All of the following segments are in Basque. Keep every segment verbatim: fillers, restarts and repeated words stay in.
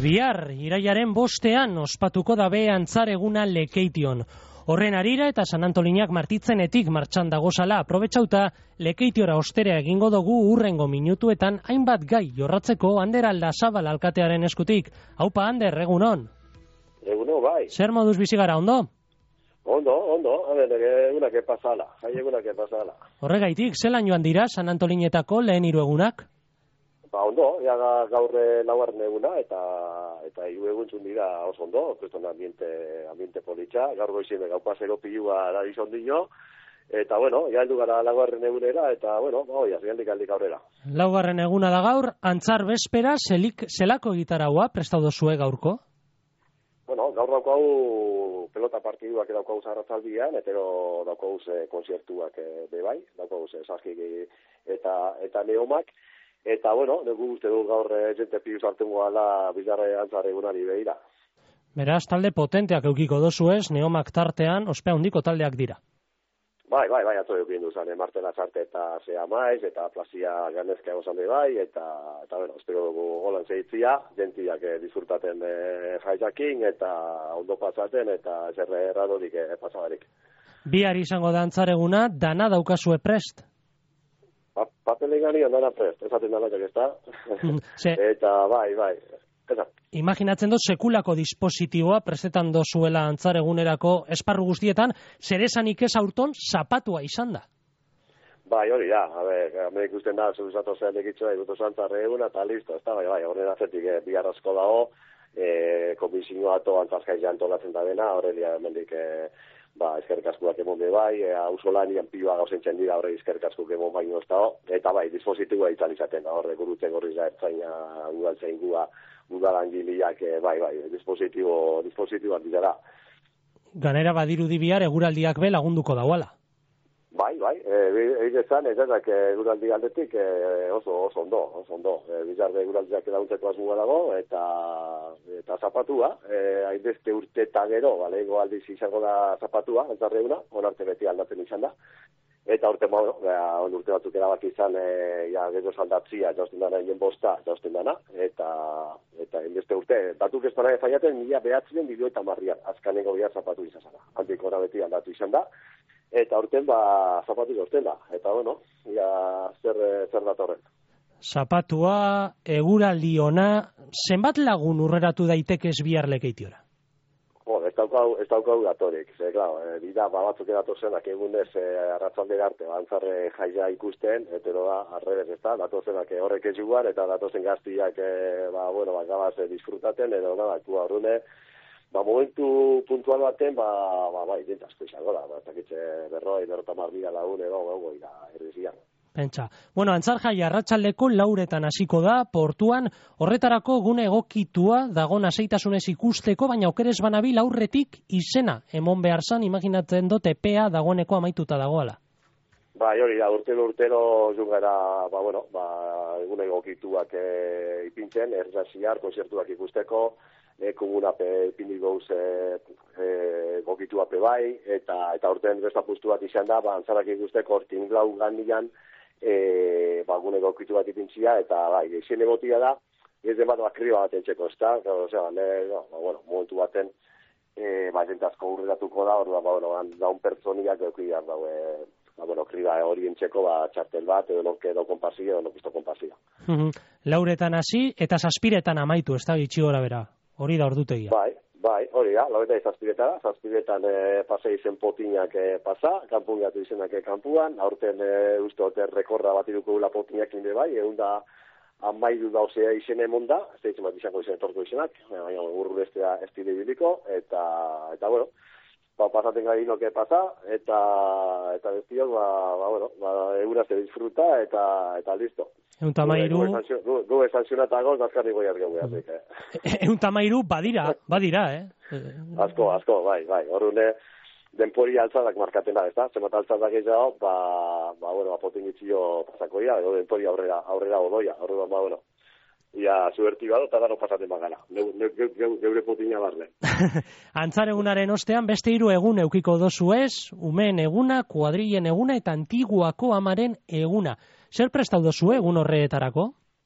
Bihar, irailaren bostean, ospatuko dabe antzar eguna Lekeition. Horren arira eta San Antolinak martitzenetik martxan dagozala aprobetxauta, Lekeitiora ostera egingo dugu urrengo minutuetan hainbat gai jorratzeko Ander Aldazabal alkatearen eskutik. Haupa, Ander, egunon? Egunon, bai. Zer moduz bizi gara, ondo? Ondo, ondo, egunak epazala, jai egunak epazala. Horregaitik, zelan joan dira San Antolinetako lehen hiru egunak? Ba, ondo, ja gaur laugarren eguna, eta eta hiru eguntzun dira oso ondo, kriston ambiente, ambiente politxa, gaur goizien gaupasero pilua da izan dino, eta bueno, ja heldu gara laugarren egunera, eta bueno, oi, azgendik aldik aurrera. Laugarren eguna da gaur, antzar bespera, zelik, zelako gitaraua prestau dozue gaurko? Bueno, gaur daukau pelota partiduak daukau zarratzaldian, etero daukau konzertuak be bai, daukau saski eta, eta neomak, eta, bueno, dugu uste du gaur jente pius hartzen goala bizarre antzarre egunari behira. Beraz, talde potenteak eukiko dozu ez, neomak tartean, ospea hundiko taldeak dira. Bai, bai, bai, atzo eukien duzan, Marten Azarte eta Zea Maiz, eta Plazia Ganezka egozan bai, eta, eta, bueno, espero dugu golan zeitzia, jentiak eh, disfrutaten eh, jaizakin, eta ondo pasaten, eta zerre erradorik eh, pasabarik. Bihar izango da antzar eguna, dana daukazue prest? Pa, Papelen gani ondana prest, esaten danatek ez da. Eta, bai, bai, eza. Imaginatzen dut sekulako dispositiboa prestetan dozuela antzar egunerako esparru guztietan, zer esanik ez aurton zapatua izan da. Bai, hori da, a ber, hemen ikusten da, zuzatu zen ekitzoa, ikutu zantzarre eguna, eta listo, ez da, bai, bai, horren atzetik eh, bihar asko dago, eh, komisioa ato antzazkai antolatzen da dena, horrelia hemendik, eh, ba, eskerrik askuak emon be bai, e, ausolanian pioa gauzentzen dira, horre eskerrik askuk emon baino ez da, eta bai, dispositiboa izan izaten da, horre gurutzen gorri da, ertzaina, udaltzein gua, udalangiliak, e, bai, bai, dispositibo, dispositiboak dira. Ganera badirudi bihar eguraldiak be lagunduko dauala. Bai, bai, egizan, ez ezak eguraldi aldetik e, oso, oso ondo, oso ondo. E, bizarre eguraldiak edauntzeko asmoa dago, eta eta zapatua, e, hainbeste urte eta gero, balego aldiz izango da zapatua, antzarre eguna, onarte beti aldatzen izan da. Eta urte, bueno, on urte batzuk erabak izan, e, ja, gero saldatzia, jausten dana, hien bosta, jausten dana, eta eta hainbeste urte, batuk ez dara efaiaten, mila behatzen bideo eta marrian, azkaneko bihar zapatu izan zara. Handik ora beti aldatu izan da. Eta urten ba zapatua urten da. Eta bueno, ja zer zer datorren. Zapatua, eguraldi ona, zenbat lagun urreratu daitekez bihar Lekeitiora? Jo, ez daukau, ez daukau datorik. Ze, claro, e, dira ba batzuk datozenak egunez e, arratzalde arte antzarre jaia ikusten, etero da arrebez, ezta? Datozenak e, horrek ez jugar eta datozen gaztiak e, ba bueno, ba gabaz e, disfrutaten edo nada, ku aurrune. Ba, momentu puntual baten, ba, ba, bai, dintazko izango da, ba, etakitxe berroi, berrotamar mila lagun edo, edo, ira, errezian. Pentsa. Bueno, antzar jai arratsaldeko lauretan hasiko da, portuan, horretarako gune egokitua, dagon aseitasunez ikusteko, baina okerez banabil aurretik izena, emon behar zan, imaginatzen dut, epea dagoeneko amaituta dagoala. Bai, hori da, urtero, urtero, jungara, ba, bueno, ba, gune egokituak e, ipintzen, erraziar, konzertuak ikusteko, E, komunape ipini gauz e, e, gokituape bai, eta eta urten besta pustu bat izan da, ba, antzarak ikusteko hortin glau gandian, e, ba, gune gokitu bat ipintzia, eta bai, geixen egotia da, ez den bat bakriba bat entxeko, ez da, osea, ne, no, ba, bueno, momentu baten, e, ba, jentazko urreratuko da, hor da, ba, bueno, daun pertsoniak eukidar daue, ba, bueno, kriba hori entxeko, ba, txartel bat, edo nonke edo konpasia, edo nonkisto konpasia. Lauretan hasi, eta zazpiretan amaitu, ez da, gitxi gora bera. Hori da ordutegia. Bai, bai, hori da, lauretan zazpiretara, zazpiretan e, pasei izen potinak e, pasa, kanpun gatu izenak e, kanpuan, aurten e, uste hote rekorda bat iruko gula potinak inde bai, egun da amaidu dauzea izen emon da, ez da izan bat izango izen etorko izenak, baina urru bestea estile biliko, eta, eta bueno, ba, pasaten gai inoke pasa, eta, eta bestioz, ba, ba, bueno, ba, egura ze disfruta, eta, eta listo. Eun tamairu... Gu esantzionatagoz, azkarri goiaz gau behazik, eh? Eun tamairu badira, badira, eh? Asko, asko, bai, bai. Horrune, denpori altzadak markatena, ez da? Zemat altzadak gehiago, ba, ba, bueno, apotin gitzio pasakoia, edo denpori aurrera, aurrera odoia, horrela, ba, bueno. Ia, zuberti bado, eta daro pasaten bagara. Geure potina barne. Antzar egunaren ostean, beste hiru egun eukiko dozu ez, umeen eguna, kuadrilen eguna, eta antiguako amaren eguna. Zer prestau dozu egun horretarako?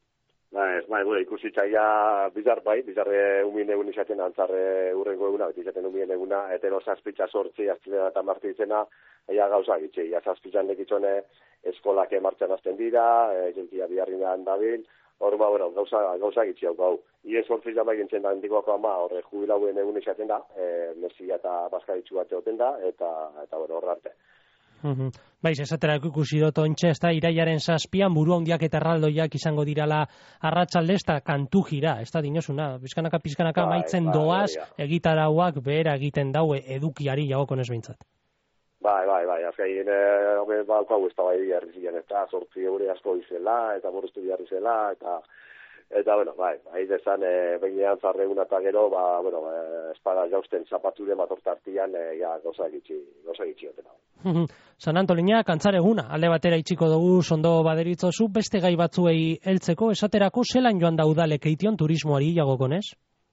Ba, ez, bai, bueno, ikusitzaia bizar bai, bizarre umien egun izaten antzarre urrengo eguna, beti izaten umien eguna, etero zazpitza sortzi, aztilena eta martitzena, ea gauza gitxe, ea zazpitzan nekitzone eskolak martxan azten dira, e, jentia biharrinan dabil, hor, ba, bueno, gauza, gauza gitxe hau gau. Ie sortzi jama gintzen da handikoako ama, horre jubilauen egun izaten da, e, Mesia eta Baskaritxu bat egoten da, eta, eta bueno, horre arte. Uhum. Baiz, esatera ikusi dut ontxe, ez da, iraiaren zazpian, buru handiak eta erraldoiak izango dirala arratsalde, ez da, kantu jira, ez da, dinozuna, bizkanaka, bizkanaka, bai, maitzen bai, doaz, bai, ja. egitarauak behera egiten daue edukiari jagoko nesbeintzat. Bai, bai, bai, azkain, e, balkau ez da bai jarri ziren, eta sortzi eure asko izela, eta boruztu jarri zela, eta, eta, bueno, bai, bai, dezan, e, behinean zarreguna eta gero, ba, bueno, e, espada jausten zapature matortartian, e, ja, goza egitzi, goza egitzi otena. San Antolinak antzareguna, alde batera itxiko dugu sondo baderitzozu, beste gai batzuei heltzeko, esaterako zelan joan da uda lekeition turismoari jagokonez?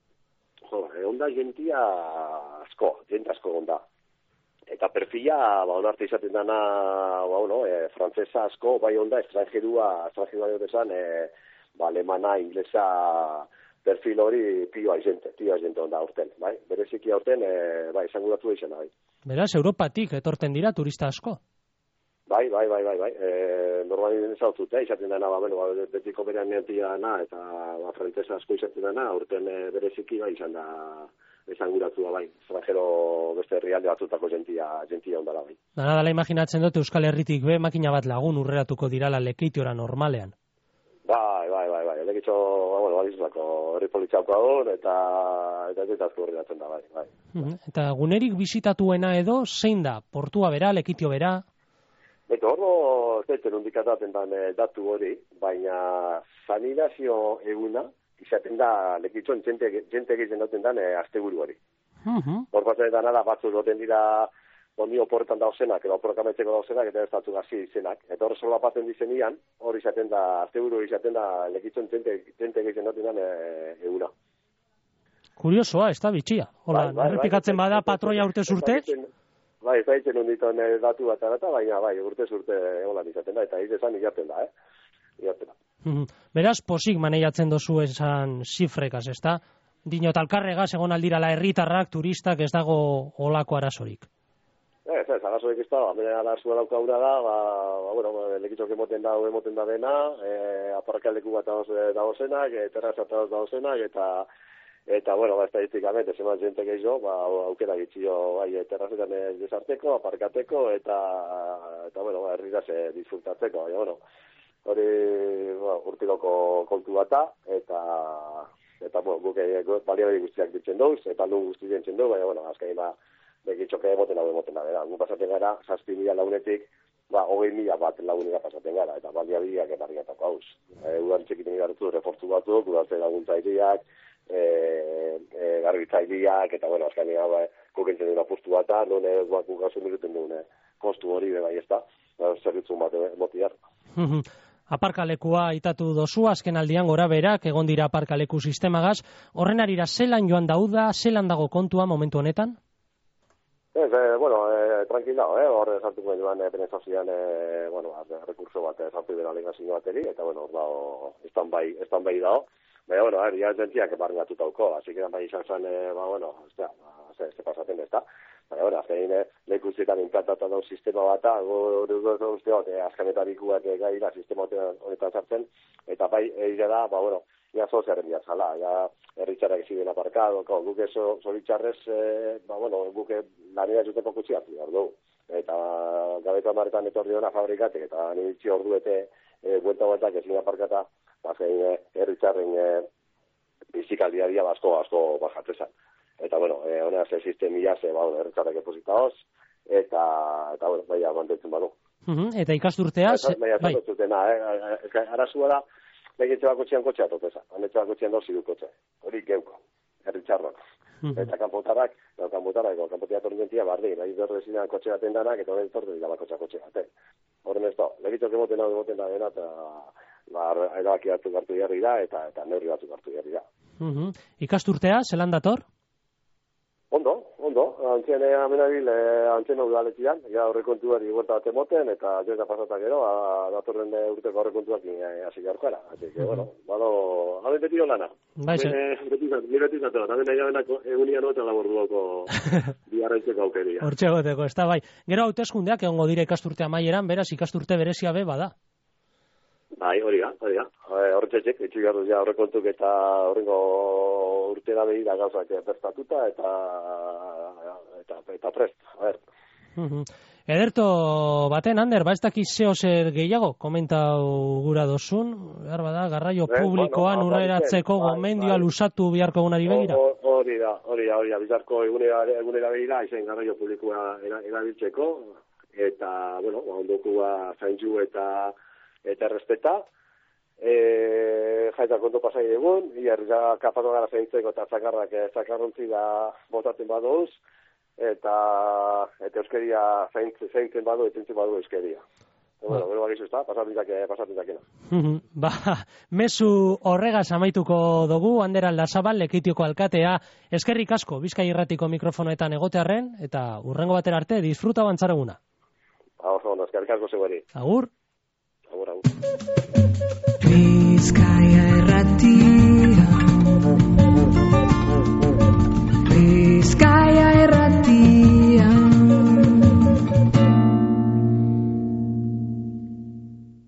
Jo, e, onda jentia asko, jent asko onda. Eta perfila, ba, onarte izaten dana, ba, bueno, e, frantzesa asko, bai onda, estrangerua, estrangerua dut esan, e, ba, alemana, inglesa, perfil hori pioa izente, pioa izente onda aurten, bai? Bereziki aurten, e, bai, izango datu izan, bai. Beraz, Europatik etorten dira turista asko? Bai, bai, bai, bai, bai. E, normali ezautut, eh, izaten dena, ba, bueno, ba, betiko berean neantia dana, eta ba, frantzesa asko izaten dena, aurten e, bereziki, bai, izan da, esanguratua, bai, estrangero beste herrialde batzutako jentia, jentia ondara, bai. Dana dala imaginatzen dut Euskal Herritik be, makina bat lagun urreratuko dirala lekeitiora normalean. Bai, bai, bai, bai, elekitxo, ba, bueno, balizako herri politxauko agur, eta eta ez asko horrelatzen da, bai, bai. Eta gunerik bisitatuena edo, zein da? Portua bera, lekitio bera? Beto, horro, ez daitzen hundikataten dan e, datu hori, baina sanidazio eguna, izaten da, lekitxon jente, jente egiten duten dan e, asteburu hori. Uh-huh. Hor pasen da nada, batzu duten dira, oni oporretan dauzenak, edo oporrakametzeko dauzenak, eta ez datu gazi izenak. Eta hor sola paten dizenian, hor izaten da, asteburu izaten da, lekitxon jente, jente egiten duten dan e, eguna. Kuriosoa, ez da bitxia. Hola, bai, bai, errepikatzen bai, bada patroia urte zurte? Bai, ez da ditzen honditon datu bat arata, baina bai, urte zurte holan izaten da, eta izan igaten da, eh? Igaten da. Beraz, posik maneiatzen dozu esan zifrekaz, ez da? Dino talkarregaz egon aldirala herritarrak, turistak, ez dago olako arazorik. Ez, ez, arazorik ez da, bera arazua daukauna da, ba, ba bueno, lekitzok emoten da, emoten da dena, e, aparkaleku bat dagozenak, e, terrazat dagozenak, eta Eta, bueno, ba, estadistikamente, zeman jente gehiago, ba, aukera gitzio, bai, terrazetan desarteko, aparkateko, eta, eta bueno, ba, herriraz disfrutatzeko, baina, bueno, hori, ba, urtiloko kontu bata, eta, eta, bueno, guke, baliabari guztiak ditzen duz, eta lu guzti ditzen duz, baina, bueno, azkai, ba, begitxoke emoten hau emoten da, bera, gu pasaten gara, zazpi mila launetik, ba, hogei mila bat lagunika pasaten gara, eta baliabariak eta harriatako hauz. E, udan txekiten gartu, refortu batzuk, udan laguntza iriak, E, e, garbitzaileak, eta, bueno, azkania, ba, kokentzen duna postu bat da, non eguak gugasun egiten duen kostu hori, bai, ez da, zerritzun bat motiar. Aparkalekua itatu dozu, azken aldian gora berak, egon dira aparkaleku sistemagaz, horren arira zelan joan dauda, zelan dago kontua momentu honetan? Ez, e, bueno, e, tranquilao, eh, horre sartuko joan e, penetrazioan, e, bueno, rekurso bat e, sartu dira legazio bateri, eta, bueno, hor dago, estan bai, estan bai dago. Baina, bueno, er, ya zentiak barngatu tauko, así que bai izan zen, e, ba, bueno, ez da, ze, ze pasaten ez da. Baina, bueno, azkein, e, lekuzietan implantatu daun sistema bat da, gure uste hot, e, azkanetarikuak e, gaira sistema honetan sartzen, eta bai, egia da, ba, bueno, ja soziaren biatzala, ja erritxarrak ziren aparkado, guke zoritxarrez, e, ba, bueno, guke lanera juteko kutxiatu, ordu. Eta gabetu amaretan etorri dena fabrikatek, eta nintzi orduete, e, buelta bueltak ezin aparkata, bazein herritzarren e, bizikaldia dia asko asko bajatzezan. Eta, bueno, e, honea ze sistemia ze, ba, herritzarrak epositaoz, eta, eta, bueno, baina mantentzen badu. Uh-huh. Eta ikasturtea... Baina, bai. Zutena, eh? Arazua da, begitze bako txian kotxea topeza, hanetxe bako txian dozi du kotxe. Hori geuko, herritzarrak. Uh-huh. Eta kanpotarrak, no, kanpotarrak, no, kanpotia torrentia bardi, nahi dorrezinan kotxe baten danak, eta horren torren dira bakotxa kotxe baten. Horren ez da, legitzok emoten hau emoten da dena, eta ba, erabaki hartu gartu jarri da, eta eta neurri batzu hartu jarri da. Uh-huh. Ikasturtea, zelan dator? Ondo, ondo, antzien amenabil, antzien udaletian, ja horrekontuari guerta bat emoten, eta joita pasata gero, a, datorren urteko horrekontuak hasi gaurkara. Así que, bueno, bado, hau beti lana. Baixe. Ni beti zatela, tamen nahi gabenako egunian oeta laborduoko biarraitzeko aukeria. Hortxe goteko, ez da bai. Gero hauteskundeak egongo dira ikasturte amaieran, beraz ikasturte berezia be bada. Bai, hori da, hori da. Horretxek, etxu garruz ja horrekontuk eta horrengo urtera behira gauzak prestatuta eta eta, eta prest, a ber. Ederto baten, Ander, ba ez dakiz zeo zer gehiago, komentau gura dozun, behar bada, garraio eh, publikoan bueno, urreratzeko bai, gomendioa bai. Lusatu beharko egunari begira? Hori da, hori da, hori da, bizarko egunera, egunera begira, izen garraio publikoa erabiltzeko, eta, bueno, ondokua zaintzu eta eta errespeta, e, jaita kontu pasai egun, iar ja kapatu gara zaintzeko eta zakarrak zakarrontzi da botatzen baduz, eta eta euskeria zaintzen, zaintzen badu, etintzen badu euskeria. Bueno, bueno, bagizu ez da, pasatzen dakena. Ba, mezu horregaz amaituko dugu, Ander Aldazabal, Lekeitioko alkatea, eskerrik asko, Bizkai Irratiko mikrofonoetan egotearren, eta urrengo batera arte, disfruta bantzaraguna. Ba, oso, ondo, eskerrik asko zegoeri. Agur. Agur, agur. Bizkaia Irratia.